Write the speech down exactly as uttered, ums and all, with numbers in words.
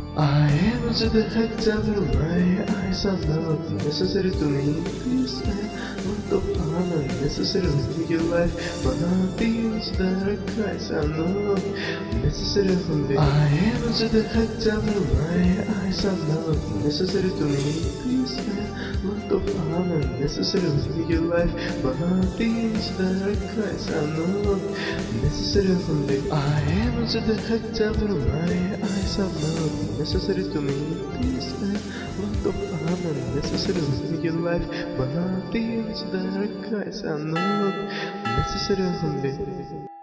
I am to the head devil, my eyes are love, necessary to me, peace and want of honor, necessary to your life, but things that are Christ are not necessary for me. I am to the head devil, my eyes are love, necessary to me, peace and want of honor, necessary to your life, but things that are Christ are not necessary for me. I am to the head devil, my eyes are love, necessary to me, peace and want of honor, necessary in your life, but things that are Christ are not necessary for me.